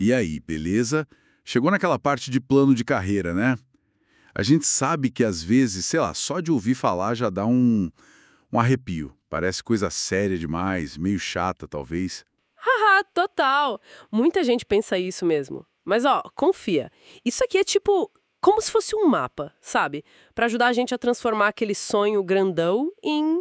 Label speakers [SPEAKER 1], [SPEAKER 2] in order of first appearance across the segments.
[SPEAKER 1] E aí, beleza? Chegou naquela parte de plano de carreira, né? A gente sabe que às vezes, sei lá, só de ouvir falar já dá um arrepio. Parece coisa séria demais, meio chata, talvez.
[SPEAKER 2] Haha, total. Muita gente pensa isso mesmo. Mas ó, confia. Isso aqui é tipo como se fosse um mapa, sabe? Pra ajudar a gente a transformar aquele sonho grandão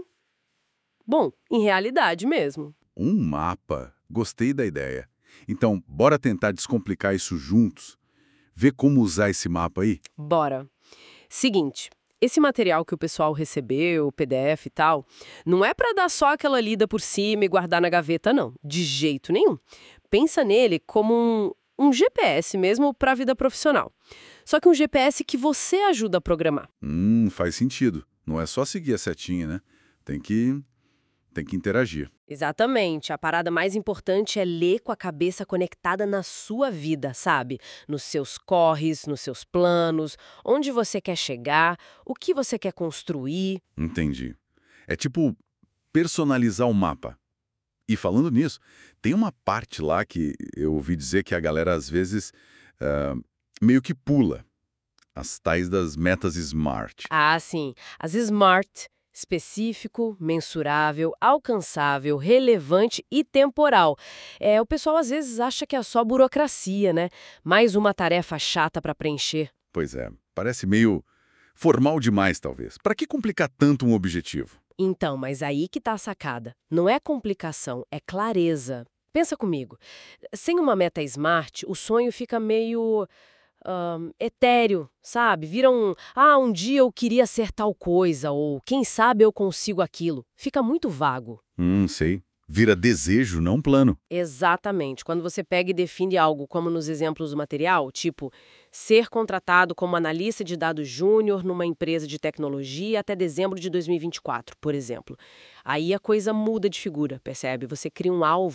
[SPEAKER 2] em realidade mesmo.
[SPEAKER 1] Um mapa. Gostei da ideia. Então, bora tentar descomplicar isso juntos? Ver como usar esse mapa aí?
[SPEAKER 2] Bora. Seguinte, esse material que o pessoal recebeu, o PDF e tal, não é pra dar só aquela lida por cima e guardar na gaveta, não. De jeito nenhum. Pensa nele como um GPS mesmo pra vida profissional. Só que um GPS que você ajuda a programar.
[SPEAKER 1] Faz sentido. Não é só seguir a setinha, né? Tem que, tem que interagir.
[SPEAKER 2] Exatamente. A parada mais importante é ler com a cabeça conectada na sua vida, sabe? Nos seus corres, nos seus planos, onde você quer chegar, o que você quer construir.
[SPEAKER 1] Entendi. É tipo personalizar o mapa. E falando nisso, tem uma parte lá que eu ouvi dizer que a galera às vezes ah, meio que pula. As tais das metas SMART.
[SPEAKER 2] Ah, sim. As SMART, específico, mensurável, alcançável, relevante e temporal. O pessoal às vezes acha que é só burocracia, né? Mais uma tarefa chata para preencher.
[SPEAKER 1] Pois é, parece meio formal demais, talvez. Para que complicar tanto um objetivo?
[SPEAKER 2] Então, mas aí que tá a sacada. Não é complicação, é clareza. Pensa comigo. Sem uma meta SMART, o sonho fica meio etéreo, sabe? Vira um dia eu queria ser tal coisa, ou quem sabe eu consigo aquilo. Fica muito vago.
[SPEAKER 1] Sei. Vira desejo, não plano.
[SPEAKER 2] Exatamente. Quando você pega e define algo, como nos exemplos do material, tipo, ser contratado como analista de dados júnior numa empresa de tecnologia até dezembro de 2024, por exemplo. Aí a coisa muda de figura, percebe? Você cria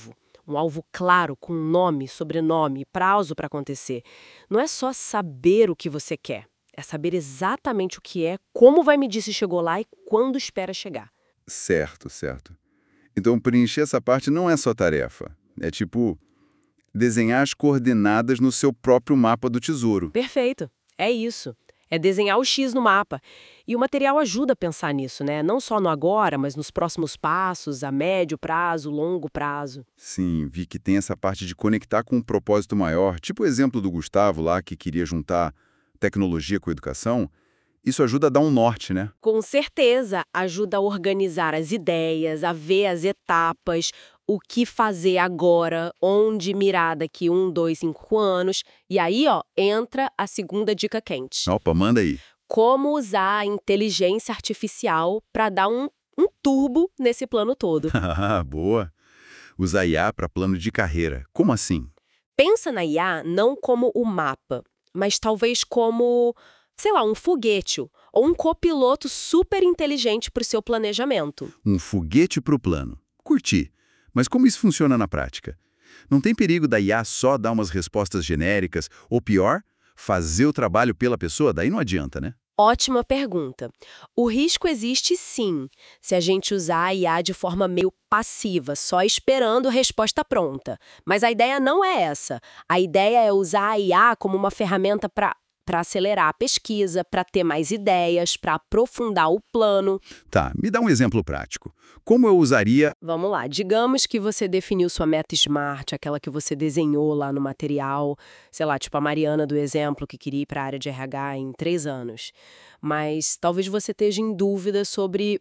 [SPEAKER 2] um alvo claro, com nome, sobrenome e prazo para acontecer. Não é só saber o que você quer, é saber exatamente o que é, como vai medir se chegou lá e quando espera chegar.
[SPEAKER 1] Certo, certo. Então, preencher essa parte não é só tarefa. É tipo desenhar as coordenadas no seu próprio mapa do tesouro.
[SPEAKER 2] Perfeito, é isso. É desenhar o X no mapa. E o material ajuda a pensar nisso, né? Não só no agora, mas nos próximos passos, a médio prazo, longo prazo.
[SPEAKER 1] Sim, vi que tem essa parte de conectar com um propósito maior, tipo o exemplo do Gustavo lá, que queria juntar tecnologia com educação. Isso ajuda a dar um norte, né?
[SPEAKER 2] Com certeza, ajuda a organizar as ideias, a ver as etapas, o que fazer agora, onde mirar daqui 1, 2, 5 anos. E aí, ó, entra a segunda dica quente.
[SPEAKER 1] Opa, manda aí.
[SPEAKER 2] Como usar a inteligência artificial para dar um turbo nesse plano todo.
[SPEAKER 1] Boa. Usar IA para plano de carreira. Como assim?
[SPEAKER 2] Pensa na IA não como o mapa, mas talvez como, sei lá, um foguete ou um copiloto super inteligente para o seu planejamento.
[SPEAKER 1] Um foguete para o plano. Curti. Mas como isso funciona na prática? Não tem perigo da IA só dar umas respostas genéricas, ou pior, fazer o trabalho pela pessoa? Daí não adianta, né?
[SPEAKER 2] Ótima pergunta. O risco existe sim, se a gente usar a IA de forma meio passiva, só esperando a resposta pronta. Mas a ideia não é essa. A ideia é usar a IA como uma ferramenta para acelerar a pesquisa, para ter mais ideias, para aprofundar o plano.
[SPEAKER 1] Tá, me dá um exemplo prático. Como eu usaria...
[SPEAKER 2] Vamos lá, digamos que você definiu sua meta SMART, aquela que você desenhou lá no material, sei lá, tipo a Mariana do exemplo, que queria ir para a área de RH em 3 anos. Mas talvez você esteja em dúvida sobre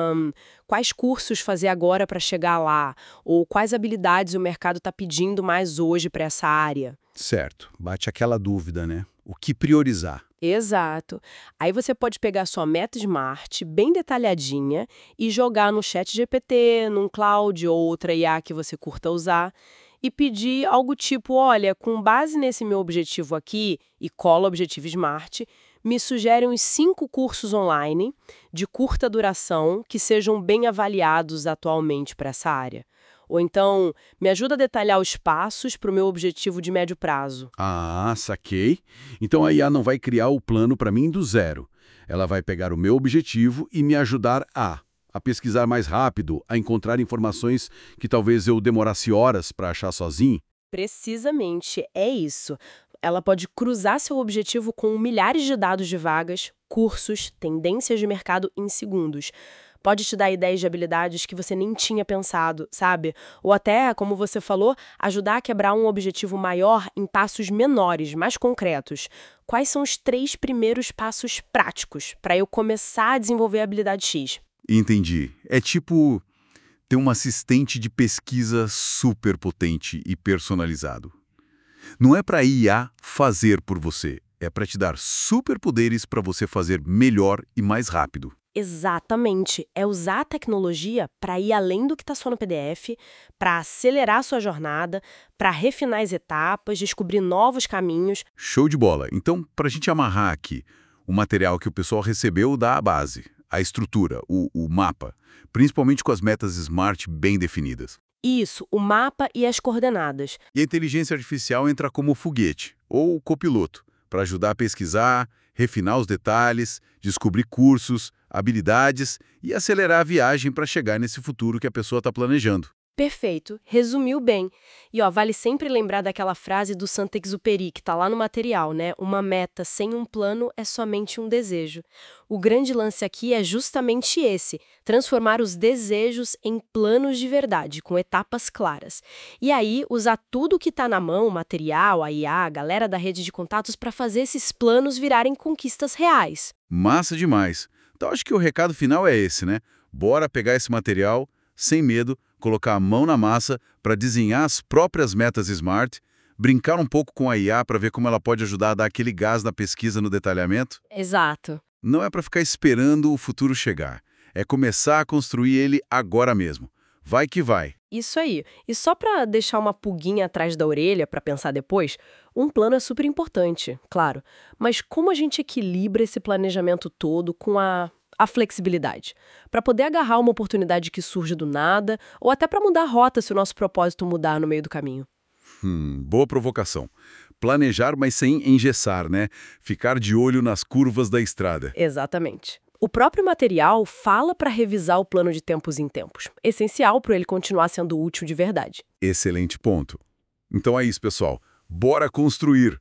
[SPEAKER 2] quais cursos fazer agora para chegar lá, ou quais habilidades o mercado está pedindo mais hoje para essa área.
[SPEAKER 1] Certo, bate aquela dúvida, né? O que priorizar?
[SPEAKER 2] Exato. Aí você pode pegar sua meta SMART bem detalhadinha e jogar no ChatGPT, num Cloud ou outra IA que você curta usar e pedir algo tipo, olha, com base nesse meu objetivo aqui e cola o objetivo SMART, me sugere uns 5 cursos online de curta duração que sejam bem avaliados atualmente para essa área. Ou então, me ajuda a detalhar os passos para o meu objetivo de médio prazo.
[SPEAKER 1] Ah, saquei. Então a IA não vai criar o plano para mim do zero. Ela vai pegar o meu objetivo e me ajudar a pesquisar mais rápido, a encontrar informações que talvez eu demorasse horas para achar sozinho.
[SPEAKER 2] Precisamente, é isso. Ela pode cruzar seu objetivo com milhares de dados de vagas, cursos, tendências de mercado em segundos. Pode te dar ideias de habilidades que você nem tinha pensado, sabe? Ou até, como você falou, ajudar a quebrar um objetivo maior em passos menores, mais concretos. Quais são os 3 primeiros passos práticos para eu começar a desenvolver a habilidade X?
[SPEAKER 1] Entendi. É tipo ter um assistente de pesquisa super potente e personalizado. Não é para IA fazer por você, é para te dar superpoderes para você fazer melhor e mais rápido.
[SPEAKER 2] Exatamente. É usar a tecnologia para ir além do que está só no PDF, para acelerar a sua jornada, para refinar as etapas, descobrir novos caminhos.
[SPEAKER 1] Show de bola. Então, para a gente amarrar aqui, o material que o pessoal recebeu dá a base, a estrutura, o mapa, principalmente com as metas SMART bem definidas.
[SPEAKER 2] Isso, o mapa e as coordenadas.
[SPEAKER 1] E a inteligência artificial entra como foguete, ou copiloto, para ajudar a pesquisar, refinar os detalhes, descobrir cursos, habilidades e acelerar a viagem para chegar nesse futuro que a pessoa está planejando.
[SPEAKER 2] Perfeito, resumiu bem. E ó, vale sempre lembrar daquela frase do Saint-Exupéry, que tá lá no material, né? Uma meta sem um plano é somente um desejo. O grande lance aqui é justamente esse, transformar os desejos em planos de verdade, com etapas claras. E aí, usar tudo que tá na mão, o material, a IA, a galera da rede de contatos, para fazer esses planos virarem conquistas reais.
[SPEAKER 1] Massa demais. Então acho que o recado final é esse, né? Bora pegar esse material, sem medo, colocar a mão na massa para desenhar as próprias metas SMART, brincar um pouco com a IA para ver como ela pode ajudar a dar aquele gás na pesquisa no detalhamento.
[SPEAKER 2] Exato.
[SPEAKER 1] Não é para ficar esperando o futuro chegar. É começar a construir ele agora mesmo. Vai que vai.
[SPEAKER 2] Isso aí. E só para deixar uma pulguinha atrás da orelha para pensar depois, um plano é super importante, claro. Mas como a gente equilibra esse planejamento todo com a flexibilidade? Para poder agarrar uma oportunidade que surge do nada, ou até para mudar a rota se o nosso propósito mudar no meio do caminho.
[SPEAKER 1] Boa provocação. Planejar, mas sem engessar, né? Ficar de olho nas curvas da estrada.
[SPEAKER 2] Exatamente. O próprio material fala para revisar o plano de tempos em tempos. Essencial para ele continuar sendo útil de verdade.
[SPEAKER 1] Excelente ponto. Então é isso, pessoal. Bora construir!